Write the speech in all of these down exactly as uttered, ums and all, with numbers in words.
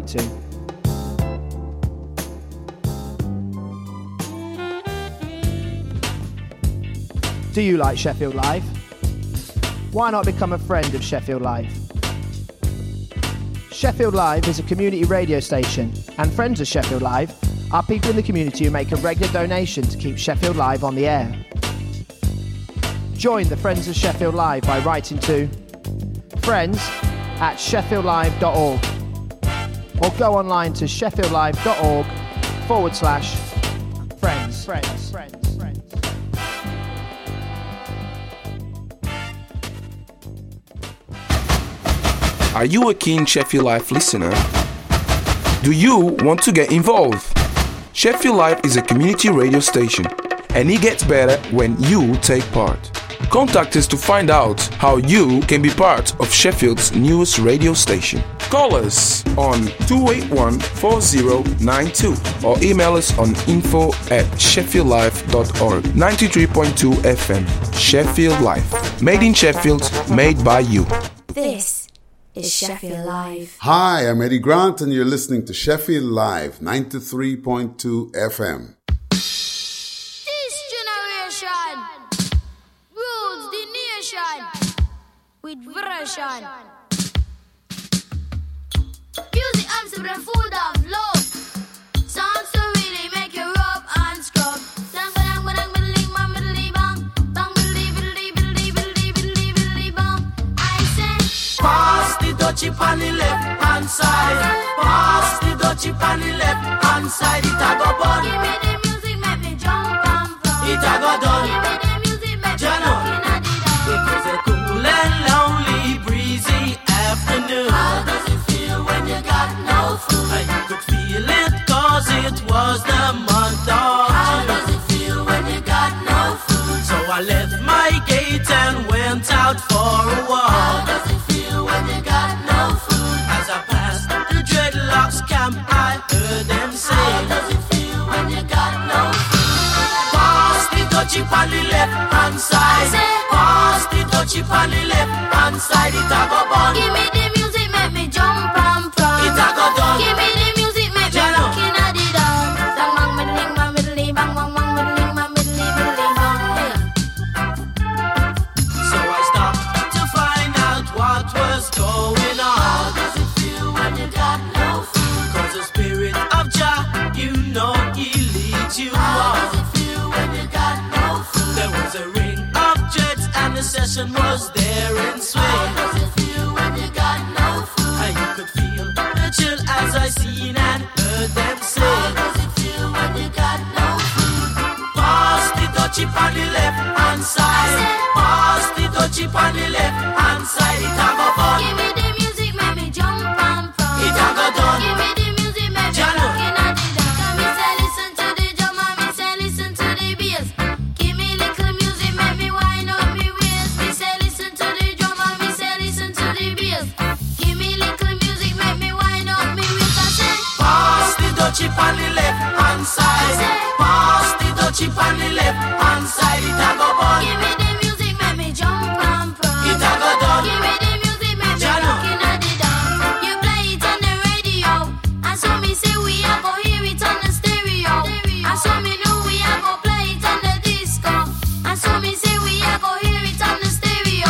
relate to. Do you like Sheffield Live? Why not become a friend of Sheffield Live? Sheffield Live is a community radio station, and friends of Sheffield Live are people in the community who make a regular donation to keep Sheffield Live on the air. Join the Friends of Sheffield Live by writing to friends at sheffield live dot org or go online to sheffield live dot org forward slash friends. Friends. Friends. Friends. Are you a keen Sheffield Live listener? Do you want to get involved? Sheffield Live is a community radio station, and it gets better when you take part. Contact us to find out how you can be part of Sheffield's newest radio station. Call us on two eight one, four zero nine two or email us on info at sheffield live dot org. ninety-three point two F M, Sheffield Live. Made in Sheffield, made by you. This is Sheffield Live. Hi, I'm Eddie Grant and you're listening to Sheffield Live, ninety-three point two F M. This generation rules the nation with version. Music Amsterdam full of love. Songs to really make you rub and scrub. Dang bang bang bang bang bang bang bang bang bang bang. I say pass the dutchie on the left hand side. Pass the dutchie on the left hand side. It a go bun. Give me the music, make me jump and from. It a go done. Give me the music, make me looking at it down. It was a cool and lonely, breezy afternoon. How does it feel when you got no food? I could feel it cause it was the month of How June. does it feel when you got no food? So I left my gate and went out for a How walk. does it feel when you got no food? As I passed the dreadlocks camp, I heard them say, How does it feel when you got no food? pass the dutchie on the left hand side. Pass the dutchie on the left hand side. It a go bun. Give me the music, make me jump and from. It a go done. Give me the music, make me Jano. looking at it down. Bang bang middling, bang middling, bang bang bang middling, bang middling, middling, bang. So I stopped to find out what was going How on. does it feel when you got no food? Cause the spirit of Jah, you know he leads you How does on. it feel when you got no food? There was a ring of jets and the session was there in swing. How does it feel when you got no food? And you could feel the chill as I seen and heard them How say, does it feel when you got no food? pass the dutchie on the left hand side. Pass the dutchie on the left hand side. It a go fun. Give me the music, make me jump and from. It a go done. Give me the music, make me Jano. looking at it down. Come me say listen to the drum and me say listen to the bass. Give me little music, make me wind up me waist. Me say listen to the drum and me say listen to the bass. Give me little music, make me wind up me waist. I say Pass the dutchie on the left hand side. Pass the dutchie on the left hand side. It a go bun. give me the music, make me jump and from. It a go done. Give me the music, make me Jano. looking at it down. You play it on the radio, and so me say we a go hear it on the stereo. And so me know we a go play it on the disco. And so me say we a go hear it on the stereo.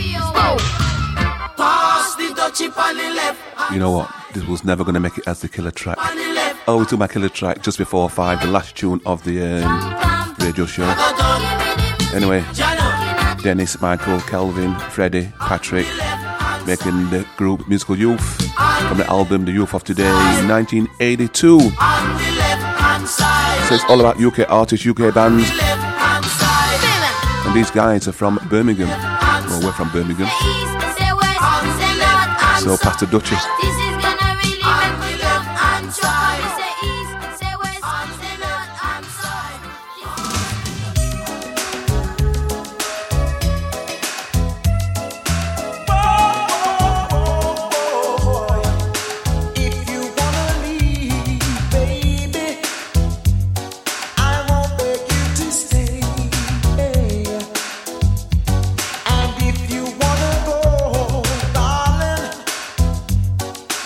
Pass the dutchie on the left. You know what? This was never going to make it as the killer track. On the left. Oh, we took my killer track just before five, the last tune of the um, radio show. Go done. Anyway, Jano. Dennis, Michael, Kelvin, Freddie, Patrick, making the group Musical Youth from the album The Youth of Today, nineteen eighty-two. On the left hand side. So it's all about U K artists, U K bands, Left hand side. and these guys are from Birmingham. Well, we're from Birmingham. East, say west, say north, and So south. past the Duchess. This is gonna really make me jump and try. Say east, say west, say north, and south. If you wanna leave, baby, I won't beg you to stay. And if you wanna go, darling,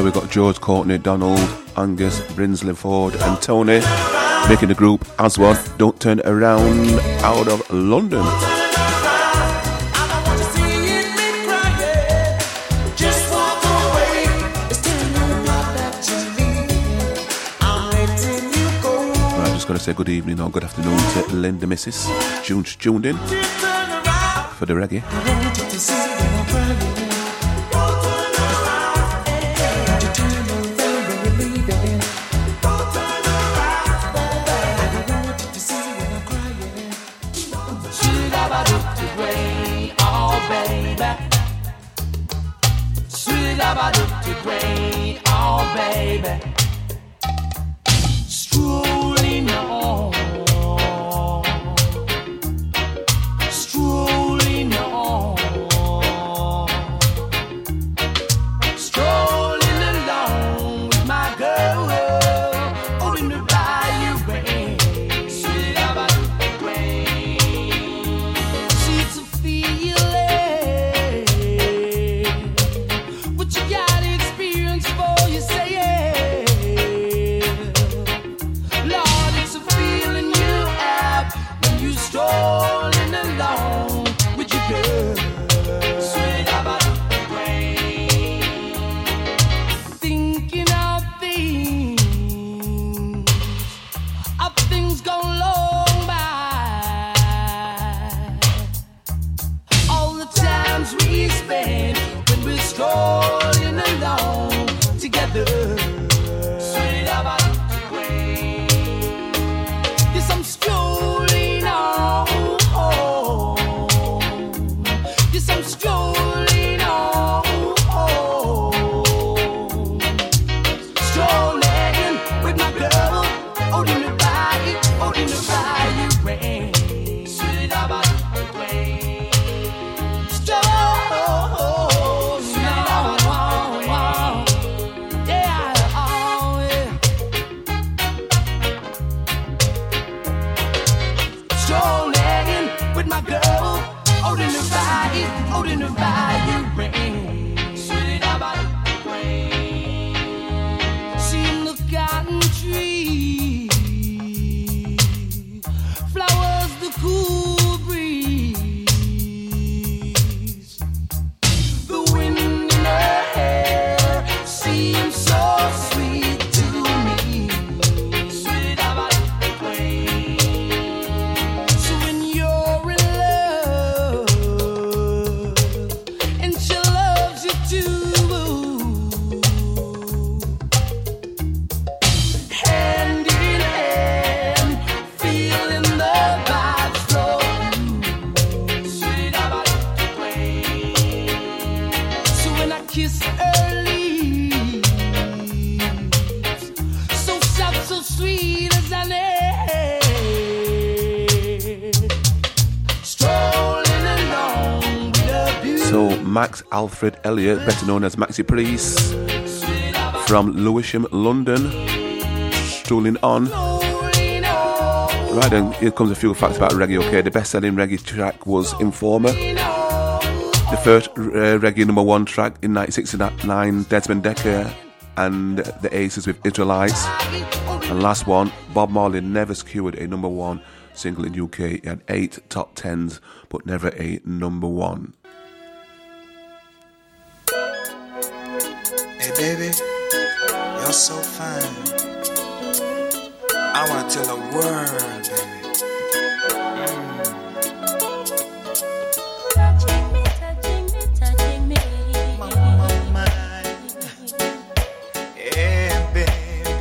So we've got George Courtney, Donald, Angus, Brinsley Ford and Tony making the group as one. Don't Turn Around out of London. Just going to say good evening or good afternoon to Linda Missus June tuned in for the reggae. Strolling on, strolling on, strolling along with my girl, oh in the bayou rain, sweet about the rain. She's a feeling, what you got experience for, you say yeah. Strolling along with your girl, sweet about the rain, thinking of things, of things gone long by, all the times we spend when we're strolling along together, sweet about the rain. Yes, I'm strolling. Strolling on, strolling with my girl, out in the bayou, out in the bayou rain, sweet about the rain. Strolling, sweet about the rain, yeah, oh yeah. Strolling with my girl, out in the bayou, out in the bayou rain, sweet about the rain. Seen the cotton tree, flowers, the cool breeze, the wind in her hair seems so sweet to me, sweet about the rain. So when you're in and she loves you too, hand in hand, feeling the vibes flow, sweet about the rain. So when I kiss her lips, so soft, so sweet as an egg, strolling along with a beautiful. So Max Alfred Elliott, better known as Maxi Priest, from Lewisham, London, strolling on. Right then, here comes a few facts about reggae, okay? The best-selling reggae track was Informer. The first uh, reggae number one track in nineteen sixty-nine, Desmond Dekker and the Aces with Israelites. And last one, Bob Marley never secured a number one single in U K. He had eight top tens, but never a number one. Hey baby, you're so fine. I wanna tell the world, baby. Touching me, touching me, touching me. Mama mine, yeah baby.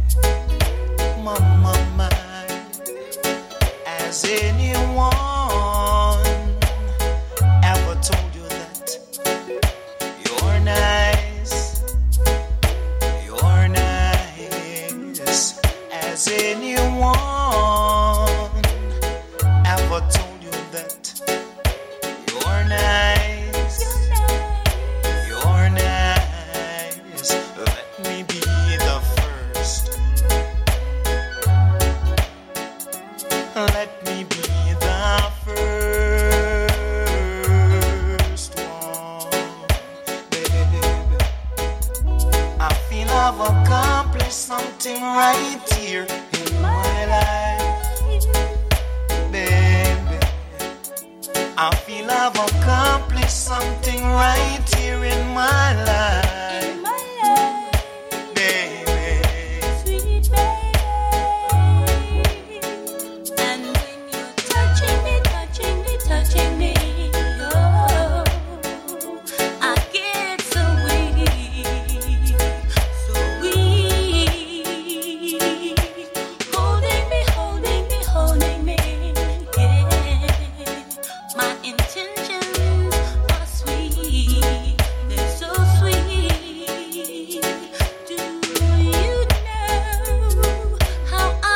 Mama mine, has anyone ever told you that you're nice? You're nice. Has anyone ever told you that you're nice? You're nice. Let me be the first. Let me be the I feel I've accomplished something right here in my life. In my life, Baby, sweet baby. And when you're touching me, touching me, touching me, oh, I get so weak, so weak. Holding me, holding me, holding me, yeah. My intentions are sweet, they're so sweet. Do you know how I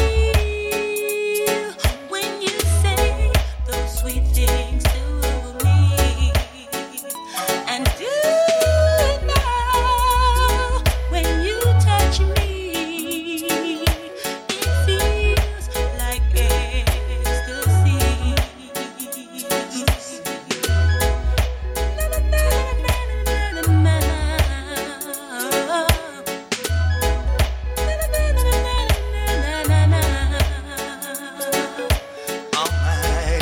feel when you say those sweet things to me? And do you know when you touch me, it feels like ecstasy. oh my,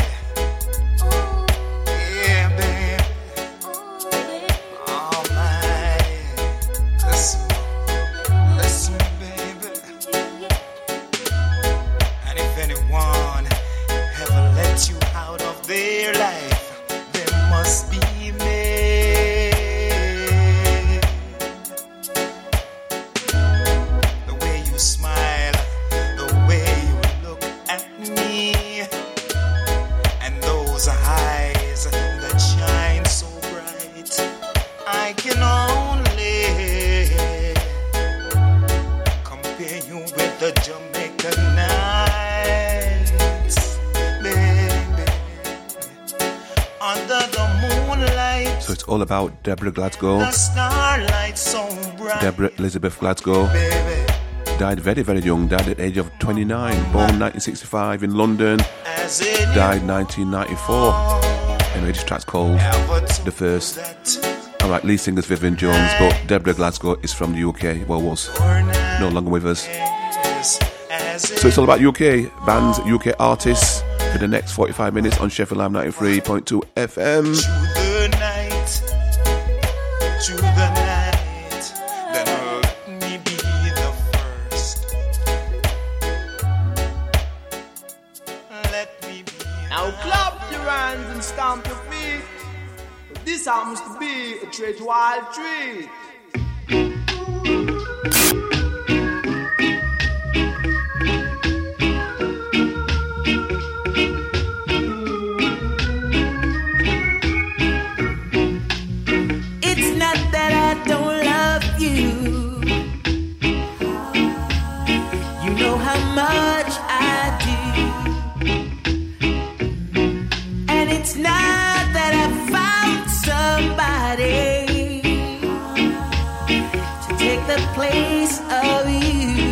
yeah, baby, oh my. Listen, listen, baby. And if anyone ever let you out of their life, they must be made. The way you smile, the way you look at me, and those eyes that shine so bright, I can only compare you with the Jamaican nights, baby. Under the moonlight, So it's all about Deborah Glasgow. the starlight so bright, Deborah Elizabeth Glasgow baby. died very, very young, died at the age of twenty-nine, born nineteen sixty-five in London, As in died nineteen ninety-four. Anyway, this track's called The First. Alright, lead singer's Vivian Jones, but Deborah Glasgow is from the U K, well was, no longer with us. So it's all about U K bands, U K artists for the next forty-five minutes on Sheffield Live ninety-three point two F M. To the night, to the night, then let me be the first. Let me be Now clap your hands and stamp your feet. This happens to be a treat wild treat. It's not that I don't love you. You know how much I do. And it's not that I found somebody to take the place of you.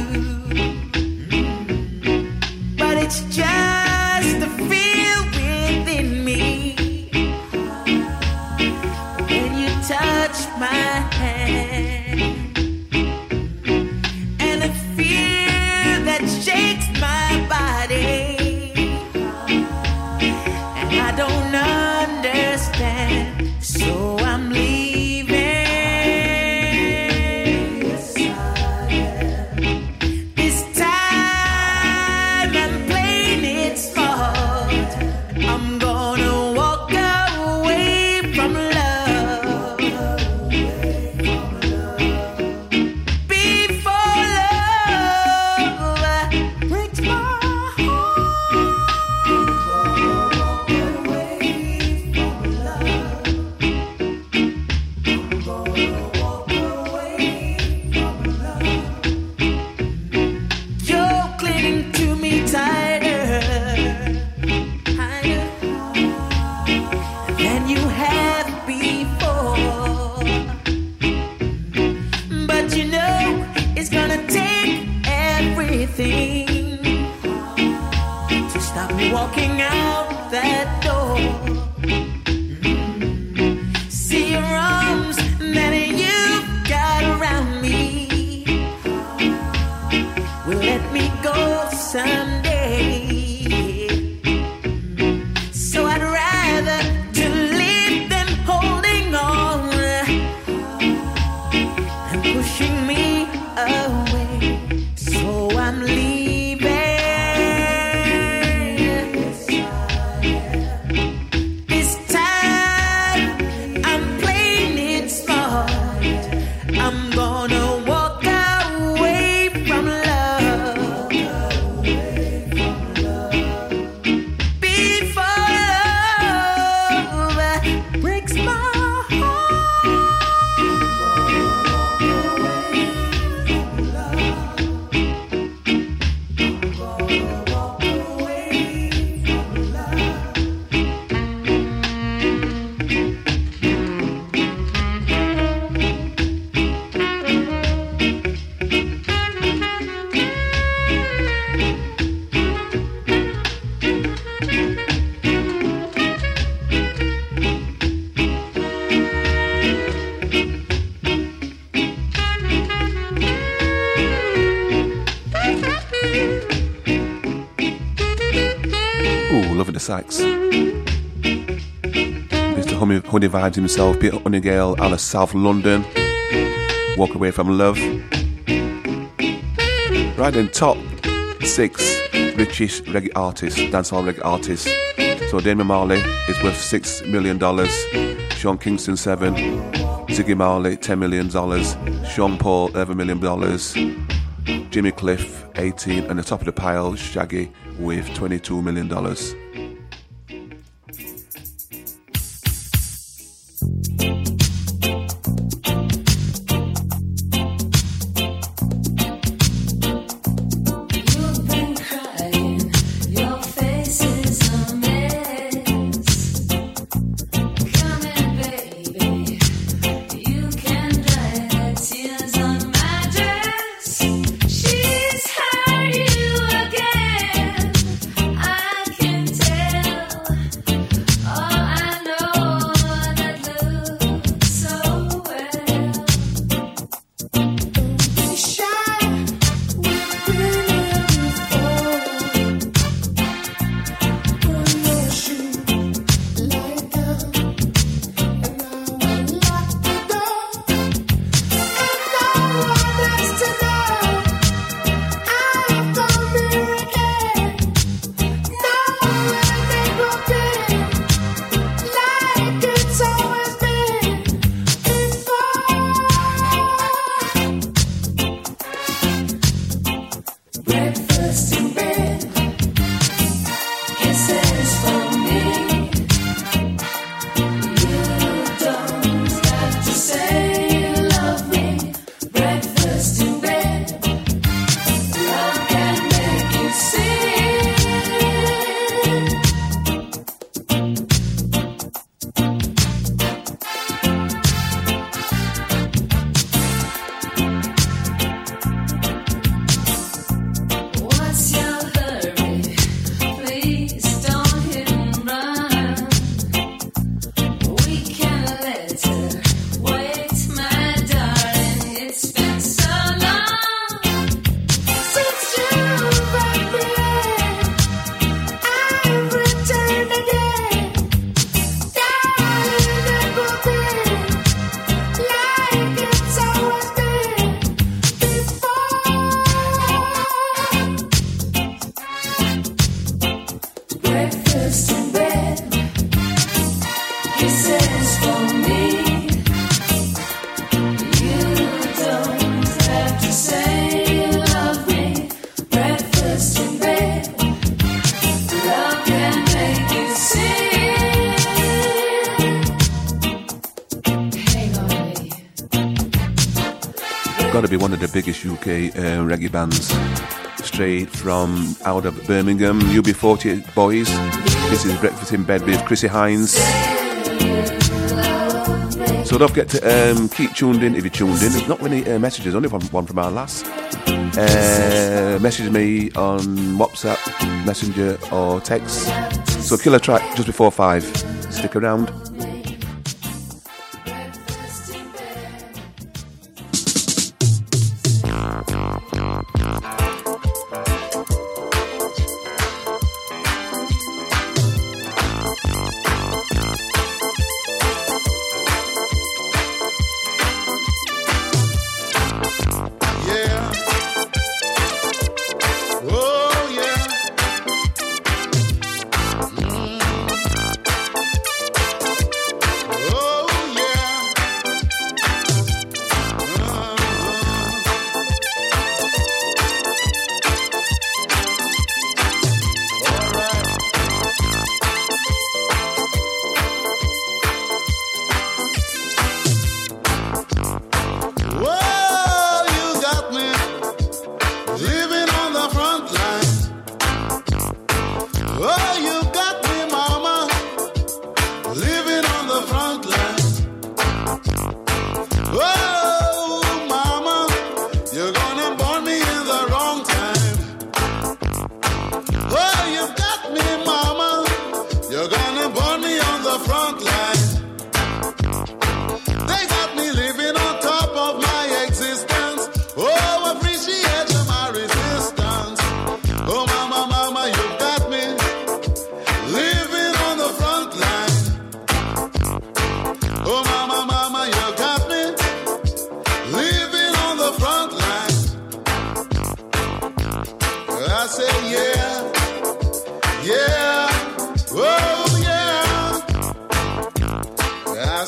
But it's just a feel within me. When you touch my hand, and a fear that shakes my body, and I don't understand, so I'm leaving. This time I'm playing it smart. I'm gonna walk away from love before love breaks my You're clinging to me tighter, tighter than you have before. But you know it's gonna take everything to stop me walking out that door. See your arms that you've got around me will let me go someday. So I'd rather Loving the sax. Mister Honey, Honey Vibes himself, Peter Honeygale out of South London. Walk Away From Love. Right then, top six richest reggae artists, dancehall reggae artists. So Damian Marley is worth six million dollars. Sean Kingston seven. Ziggy Marley ten million dollars. Sean Paul eleven million dollars. Jimmy Cliff eighteen, and the top of the pile, Shaggy with twenty-two million dollars. She's hurt you again. I can got to be one of the biggest U K uh, reggae bands, straight from out of Birmingham. U B forty boys. This is Breakfast in Bed with Chrissy Hines. So don't forget to um, keep tuned in if you're tuned in. There's not many uh, messages, only one, one from our last. Uh, message me on WhatsApp, Messenger or text. So kill a track just before five. Stick around.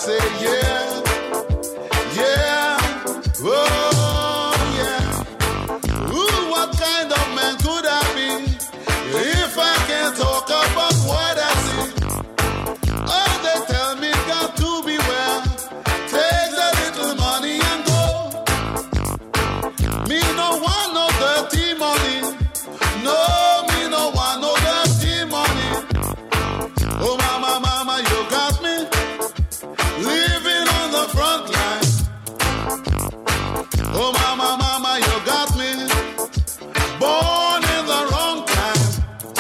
say yeah, yeah, oh yeah. Ooh, what kind of man could I be if I can't talk about what I see? Oh, they tell me got to beware. Take the little money and go. Me no want no dirty money. No, me no want no dirty money. Oh, mama, mama, you got me living on the front line. Oh, mama, mama, you got me born in the wrong time.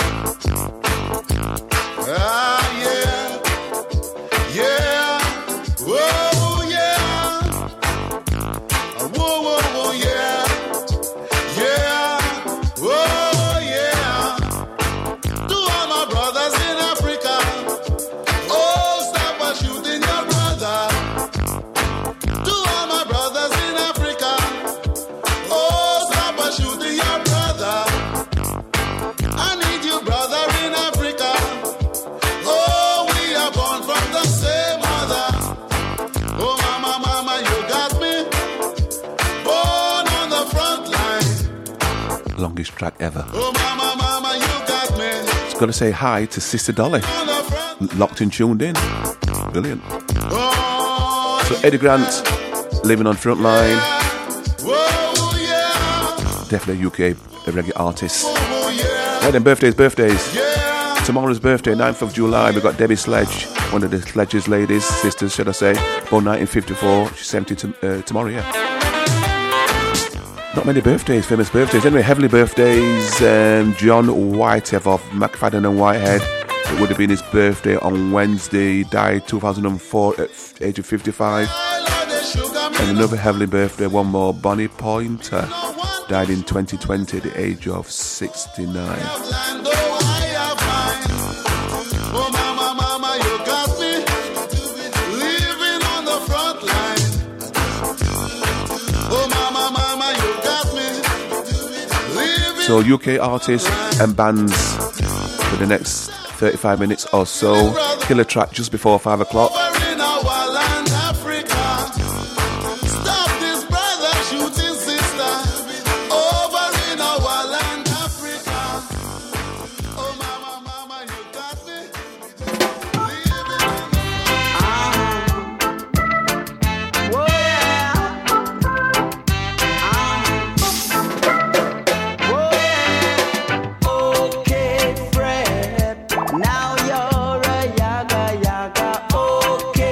Ah, yeah, yeah, whoa, yeah, whoa, whoa, whoa, yeah, yeah, whoa, yeah. To all my brothers in Africa, oh, stop a shooting your brother. To all my brothers in Africa, oh, stop a shooting your brother. I need you, brother, in Africa. Oh, we are born from the same mother. Oh, mama, mama, you got me born on the front line. Longest track ever. Oh, mama, mama, you got me Just got to say hi to Sister Dolly. on the front. Locked and tuned in. Brilliant. Oh, So Eddie Grant, living on Frontline. whoa, yeah, Definitely a U K reggae artist. oh, yeah, Right then, birthdays, birthdays. yeah. Tomorrow's birthday, ninth of July, we've got Debbie Sledge, one of the Sledge's ladies, sisters, should I say, born nineteen fifty-four. She's seventy to, uh, tomorrow, yeah. Not many birthdays, famous birthdays. Anyway, heavily birthdays. Um, John Whitehead of McFadden and Whitehead. It would have been his birthday on Wednesday. Died two thousand four at f- age of fifty-five. I love the sugar me. And another heavily birthday, one more, Bonnie Pointer. Died in twenty twenty at the age of sixty-nine. Land, oh, I have mine. Oh, mama, mama, you got me living on the front line. Oh, mama, mama, you got me living. So U K artists and bands for the next thirty-five minutes or so. Killer track just before five o'clock. Over in our land, Africa. Stop this brother shooting sister. Over in our land, Africa. Oh, mama, mama, you got me living on the Whoa, yeah. Ah. Whoa, yeah. Okay, Fred. Now you're a yaga yaga. Okay.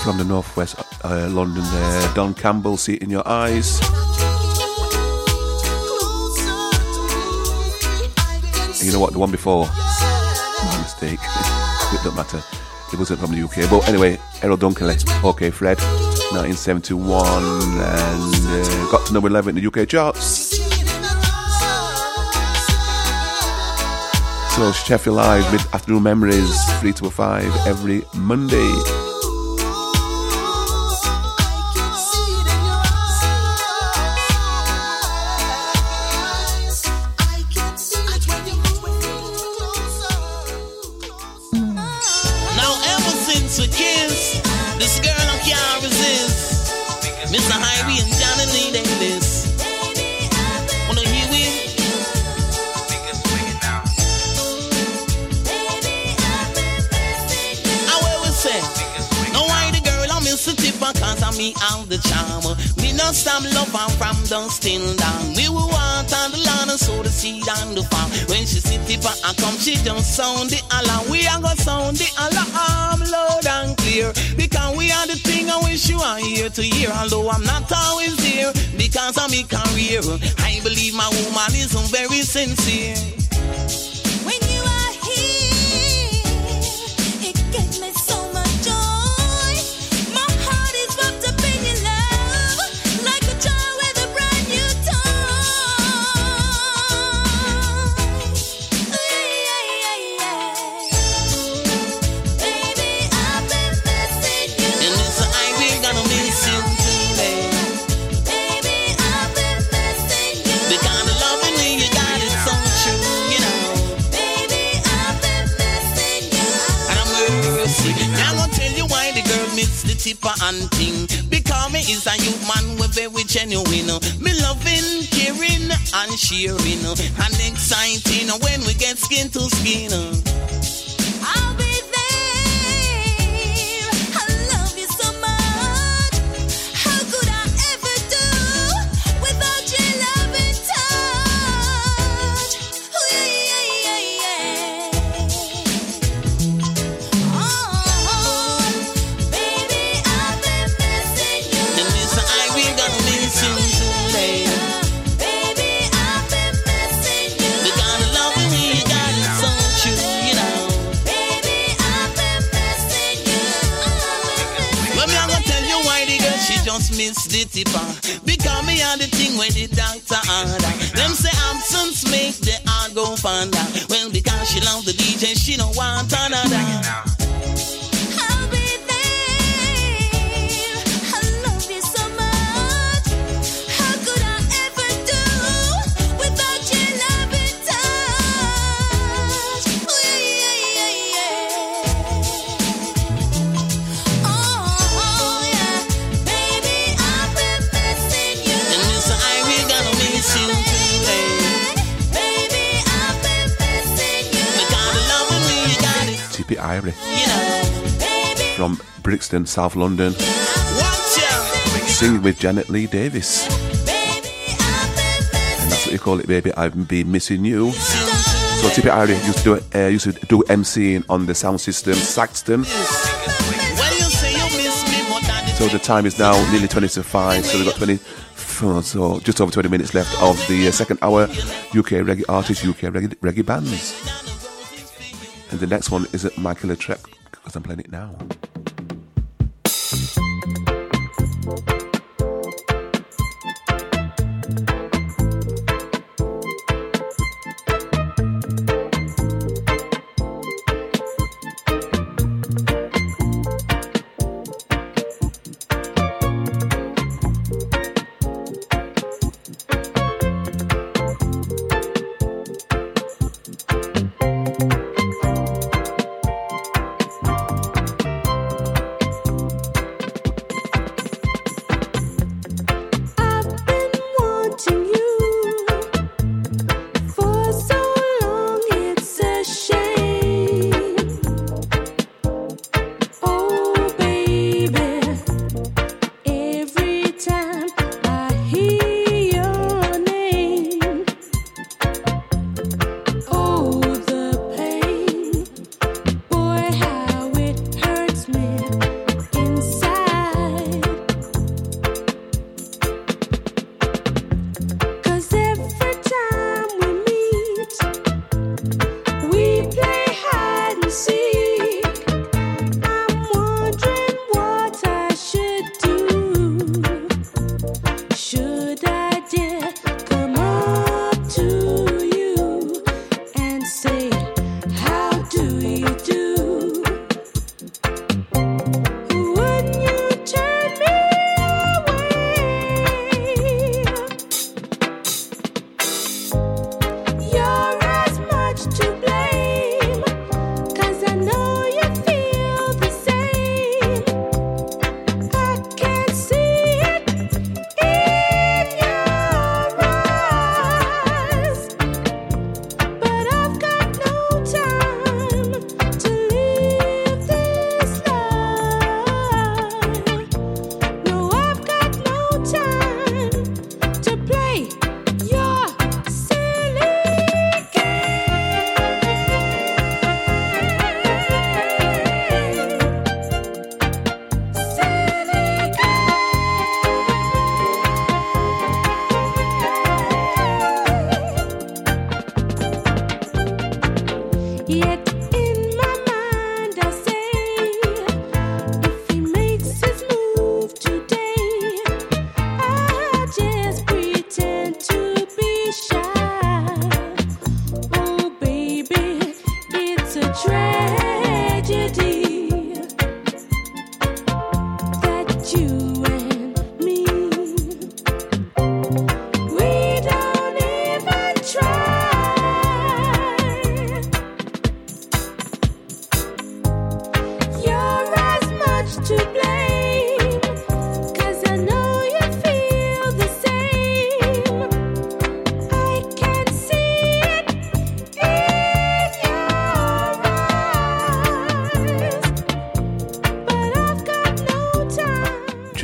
from the northwest uh, London there. Don Campbell, See It In Your Eyes. And you know what? The one before, my mistake. It don't matter. It wasn't from the U K. But anyway, Errol Dunkley, OK Fred, nineteen seventy-one, and uh, got to number eleven in the U K charts. So Sheffield Live, mid-afternoon memories, three to five every Monday. Now ever since we kissed, this girl I can't resist. Mister Hyrie and Johnny Lee Davis. Wanna hear it? Cause I me have the charm. Me not stop love her from dusk till dawn. We will walk on the lawn and sow the seed on the farm. When she sit tip and come, she just sound the alarm. We are gonna sound the alarm loud and clear. Because we are the thing I wish you are here to hear. Although I'm not always there because of my career. I believe my woman is very sincere. When you are here, it gave me so much joy. My heart is wrapped up in your love, like a child with a brand new toy. Yeah, yeah, yeah. Baby, I've been missing you. And Mister Ivy gonna miss you today. Baby, I've been missing you. The kind of loving me you got is so true, you know. Baby, I've been missing you. And I'm mercy. Now I'm gonna tell you why the girl miss the tipper and thing. Because me is a youth man, we're very genuine. Me loving, caring, and sharing. And exciting when we get skin to skin. I'll be there. I love you so much. How could I ever do without your love and touch? Oh, yeah, yeah, yeah, yeah. Oh, baby, I've been missing you. And Mister Ivy gonna miss you today. Baby, I've been missing you. The kind of loving me you got is so true, you know. Baby, I've been missing you. Well, me I'm gonna tell you why the girl she just missed the tipper. Because me had the thing when the doctor order. Them say absence make the heart go fonder. Well, because she love the D J, she don't want another. I'll be there. I love you so much. How could I ever do without your love and touch? Oh, yeah, yeah, yeah. Oh, yeah. Baby, I've been missing you. And Mister Ivy gonna miss you today. Baby, I've been missing you. The kind of loving me you got is, Tippy Irie you know. from Brixton, South London, Watch out. singing with Janet Lee Davis. And that's what you call it, baby. I've been missing you. So Tippy Irie used to do uh, used to do MCing on the sound system Saxton. When you say you miss me more than the So the time is now nearly twenty to five. So we've got twenty, so just over twenty minutes left of the uh, second hour. U K reggae artists, U K reggae, reggae bands. And the next one is Michael Latrec, because I'm playing it now.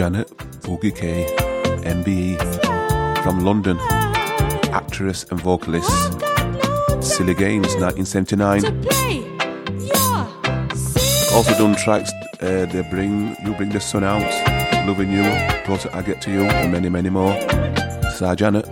Janet, Boogie K, M B E, from London, actress and vocalist, Silly Games, nineteen seventy-nine. Also done tracks, uh, they bring, You Bring the Sun Out, Loving You, Closer I Get to You, and many, many more. Sir Janet.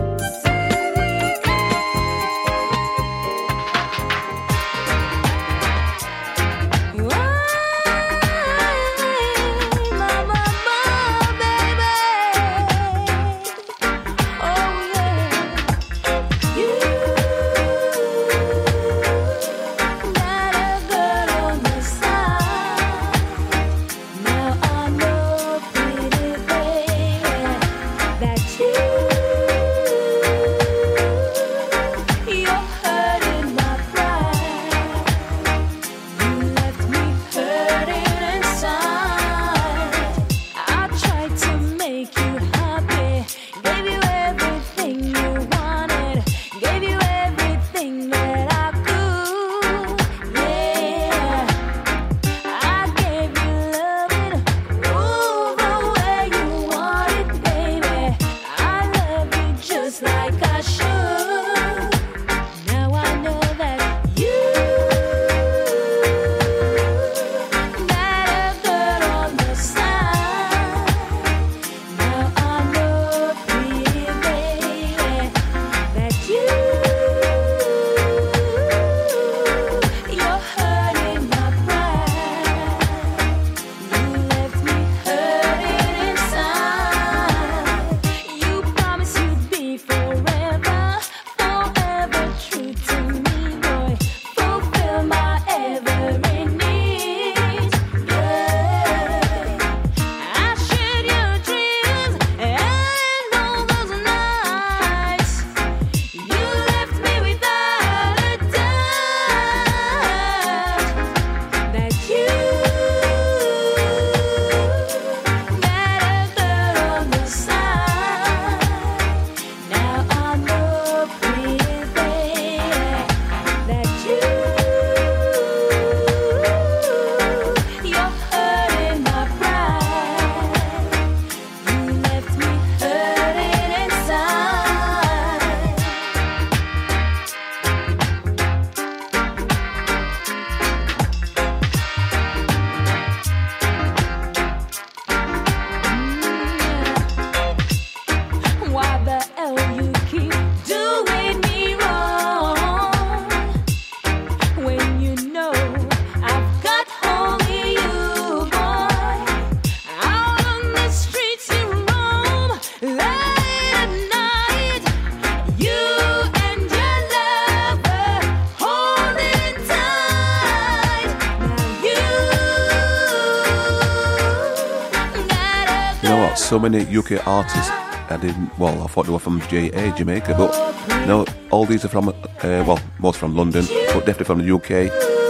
So many U K artists I didn't, well, I thought they were from J A, Jamaica, but no, all these are from, uh, well, most from London, but definitely from the U K.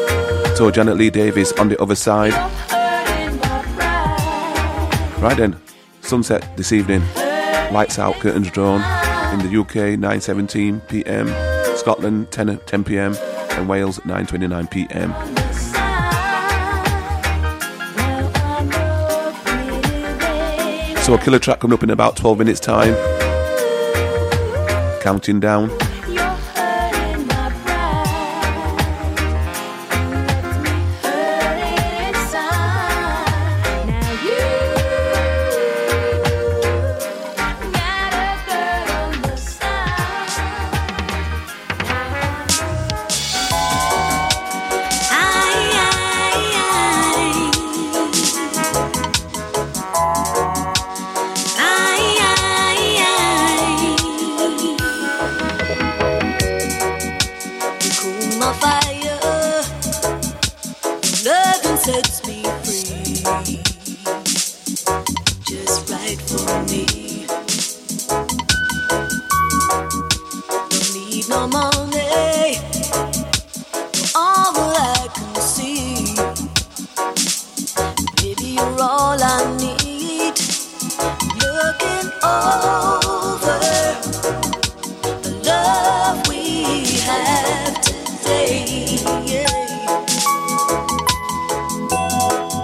So Janet Lee Davis on the other side. Right then, sunset this evening, lights out, curtains drawn, in the U K nine seventeen p m, Scotland ten p m, and Wales nine twenty-nine p m. So a killer track coming up in about twelve minutes time. Counting down. Have today, yeah.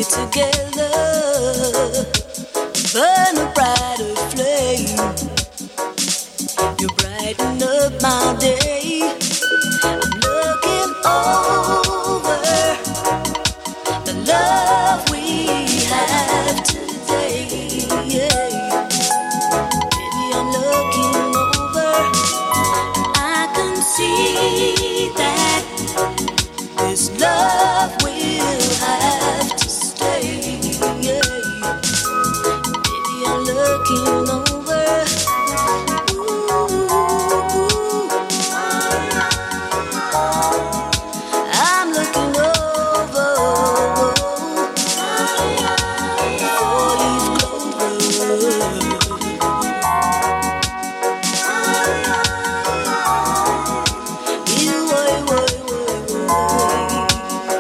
together, burn a brighter flame. You brighten up my day. I'm looking over the love we have today. Yeah. Baby, I'm looking over. I can see that this love will have to stay. Yeah. Baby, I'm looking over. I'm looking over four-leaf clover. You, oi, oi, oi, oi.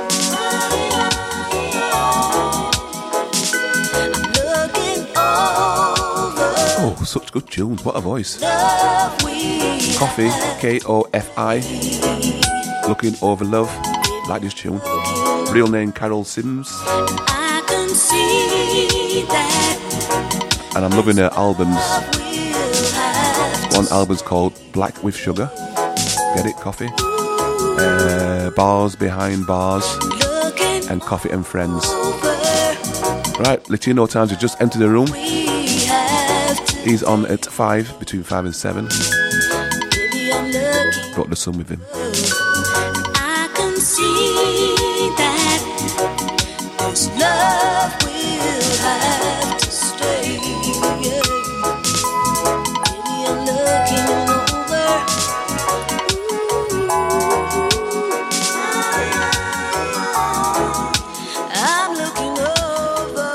I'm looking over Oh, such good tunes. What a voice. love we Coffee, K O F I. Looking over love. Like this tune. Real name Carol Sims. I can see that And I'm loving her albums. we'll have One album's called Black with Sugar. Get it? Coffee. Uh, bars Behind Bars. looking And Coffee and Friends. over. Right, Latino Times has just entered the room. We have to, He's on at five, between five and seven. baby, I'm looking. Brought the sun with him. I can see that this love will have to stay. Yeah. Baby, I'm looking over. Ooh. I'm looking over.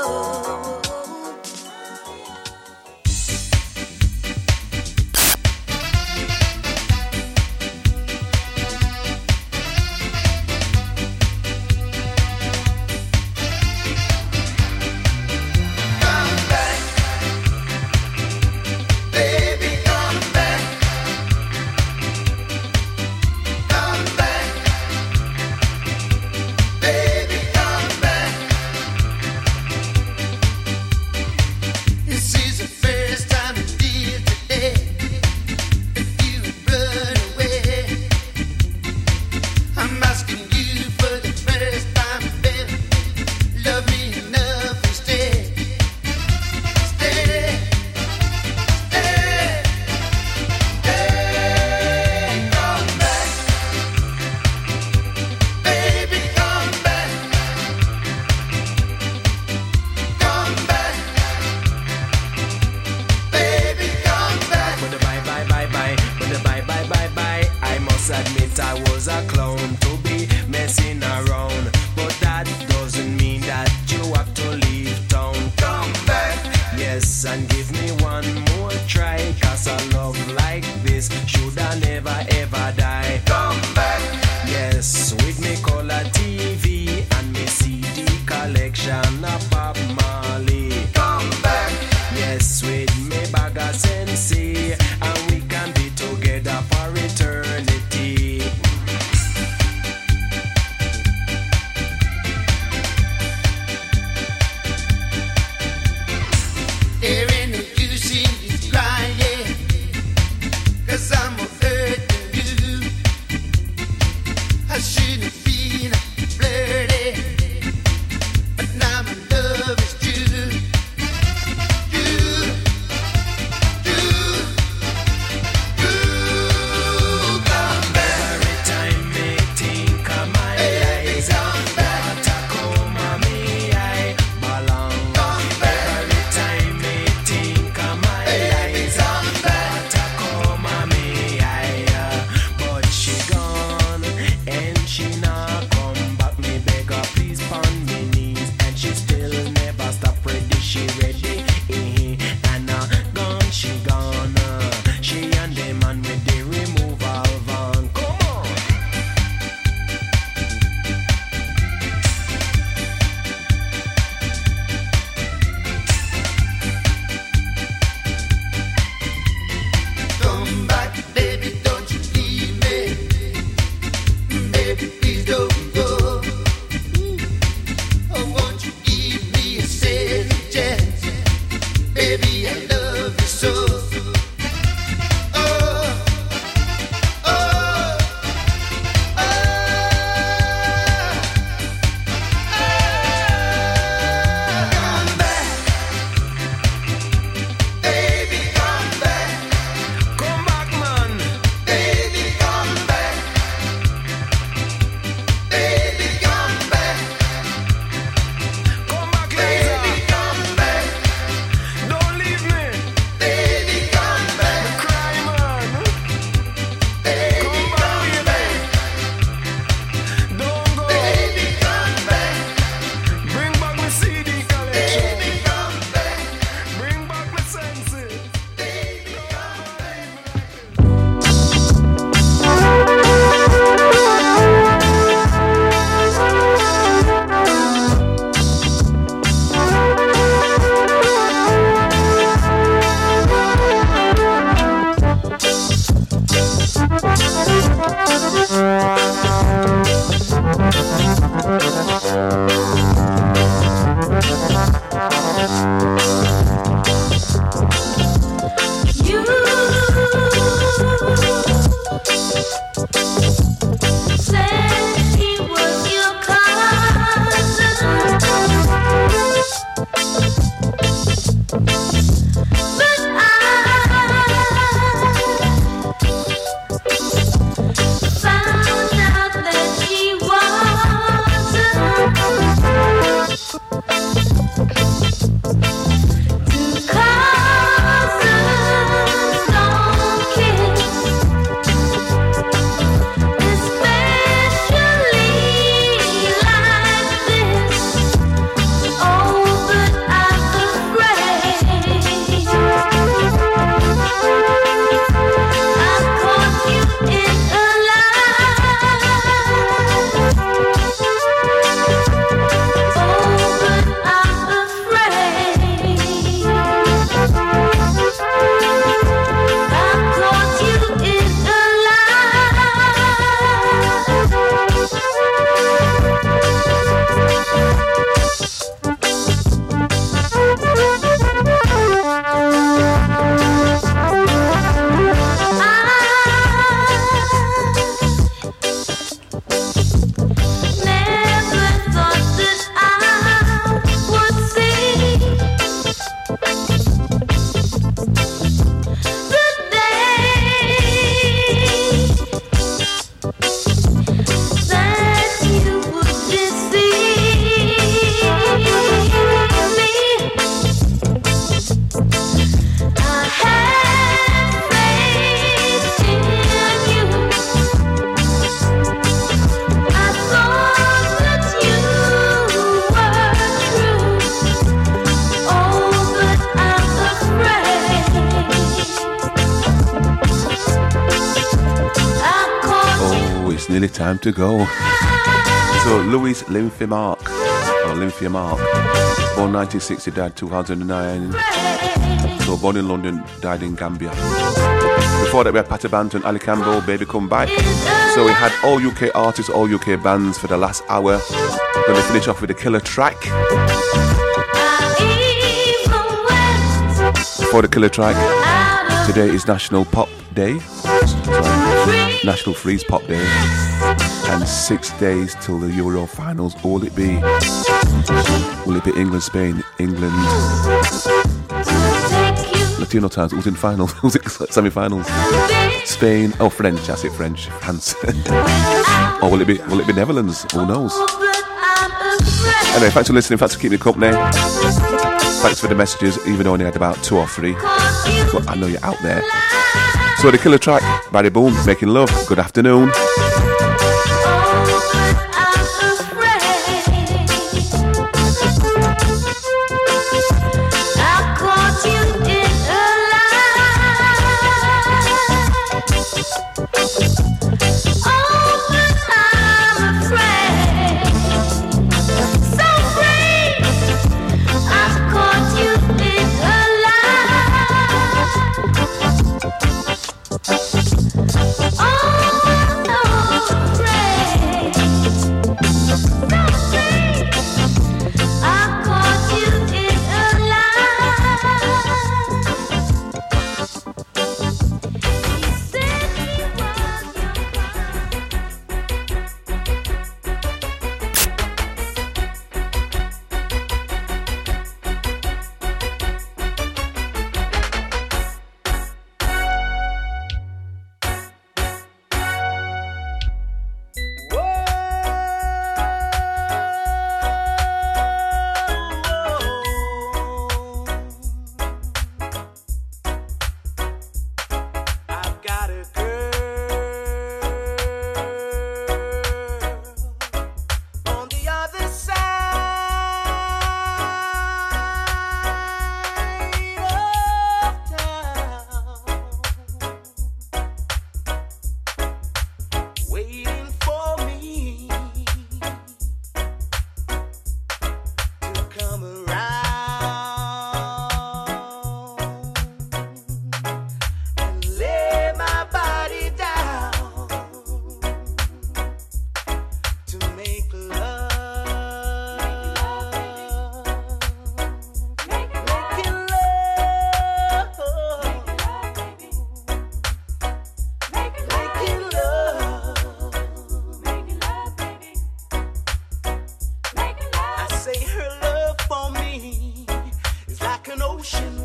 nearly time to go. So Louis Lymphimark, or Lymphimark, born nineteen sixty, died two thousand nine. So born in London, died in Gambia. Before that we had Patty Banton, Ali Campbell, Baby Come Back. So we had all U K artists, all U K bands for the last hour. Going to finish off with a killer track. For the killer track, today is National Pop Day. Sorry, National Freeze Pop Day. And six days till the Euro finals. Who will it be? Will it be England, Spain, England? Latino times. Who's in finals? Who's in semi-finals? Spain. Oh, French. I say French. France. Or will it be? Will it be Netherlands? Who knows? Anyway, thanks for listening. Thanks for keeping me company. Thanks for the messages, even though I only had about two or three. But I know you're out there. So the killer track, Barry Boom, Making Love. Good afternoon. Say her love for me is like an ocean